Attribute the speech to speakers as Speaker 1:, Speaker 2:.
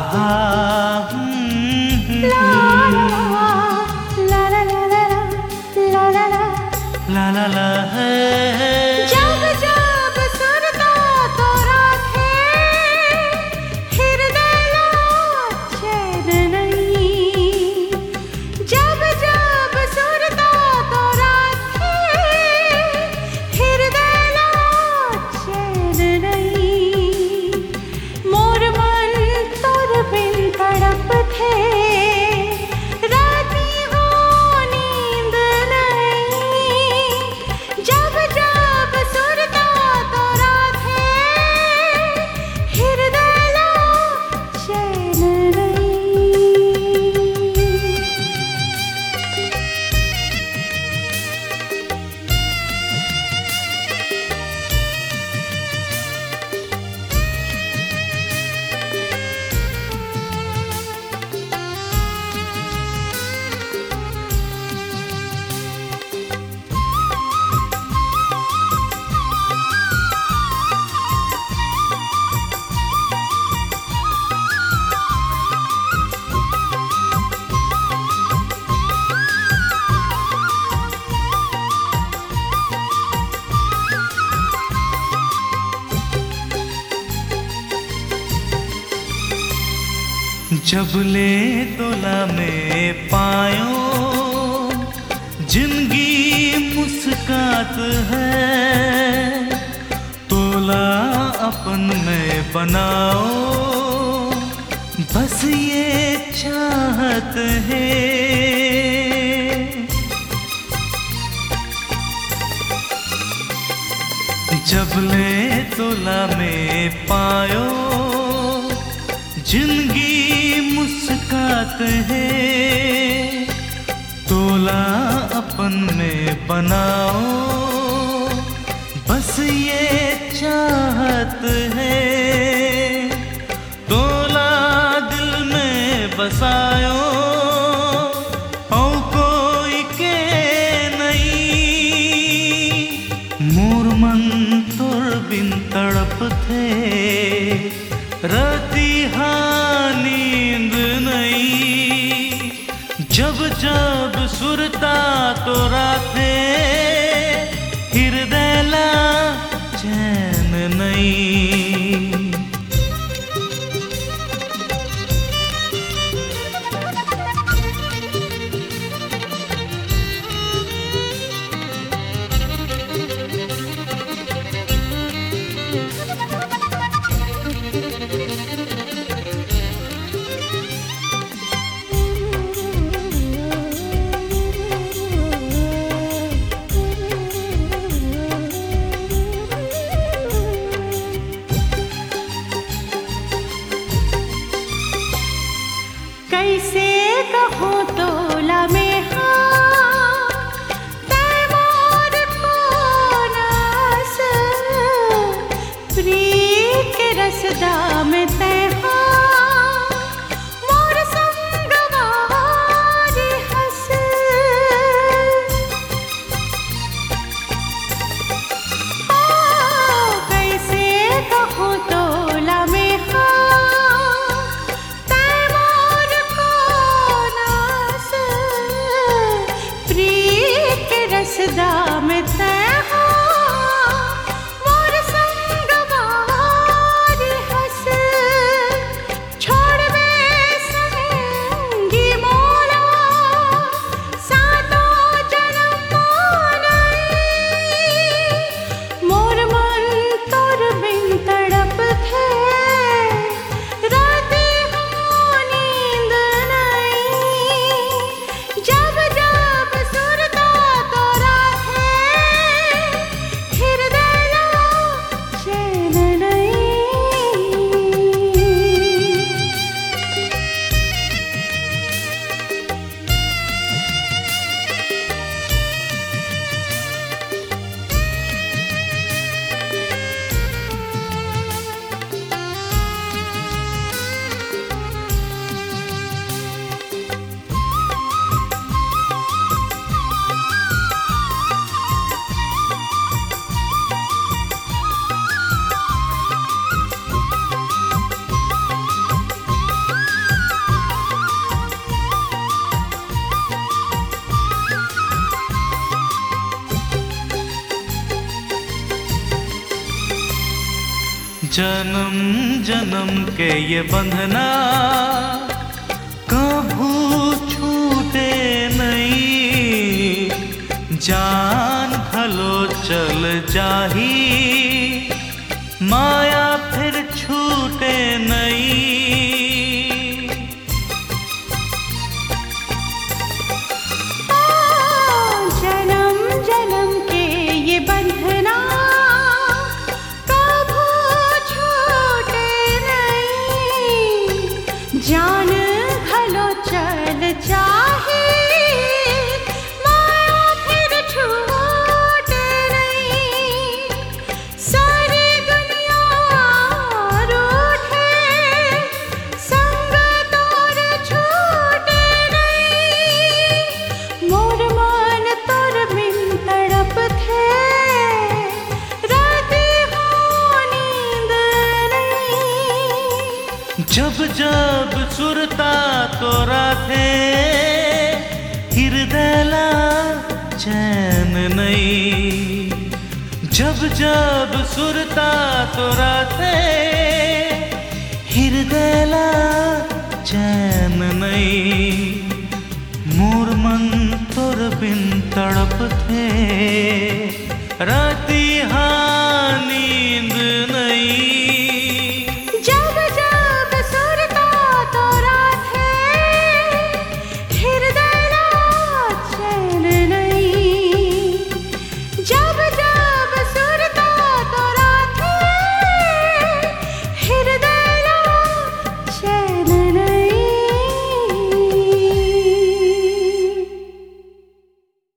Speaker 1: ला ला ला ला ला ला ला ला
Speaker 2: ला ला ला है।
Speaker 1: जब जब सुरता तो राखे हृदय चैन नहीं। जब जब सुरता तो राखे हृदय चैन नहीं। मोर मन तोर बिन तड़प थे राती हो नींद नहीं। जब जब सुरता तो राखे हृदय चैन नहीं।
Speaker 2: जब ले तोला में पायो जिंदगी मुस्कात है। तोला अपन में बनाओ बस ये चाहत है। जब ले तोला में पायो जिंदगी मुस्कात है। तोला अपन में बनाओ बस ये चाहत है। तोला दिल में बसायो और कोई के नहीं। मोर मन तोर बिन तड़प थे राती नींद नहीं। जब जब सुरता तो राखे हृदय चैन नहीं।
Speaker 1: कैसे कहूँ तोला में हाँ तैमूर को नास। प्रीत के रसदा में तै हाँ मोर संग वारी हंस। कैसे कहूँ तोला में हाँ तैमूर को
Speaker 2: जन्म जन्म के ये बंधना कभू छूटे नहीं, जान भलो चल जाही माया फिर छूटे नहीं।
Speaker 1: जन्म जन्म के ये बंधना कभू छूटे नहीं, जान भलो चल जाहे माया फिर छूटे नहीं। सारी दुनिया रूठे संग तोर छूटे नहीं, मोर मन तोर बिन तड़प थे राती हो नींद नहीं।
Speaker 2: जब जब सुरता तोरा थे हृदयला चैन नहीं, जब जब सुरता तोरा थे हृदयला चैन नहीं। मोर मन तोर बिन तड़प थे राती हाँ नींद नहीं।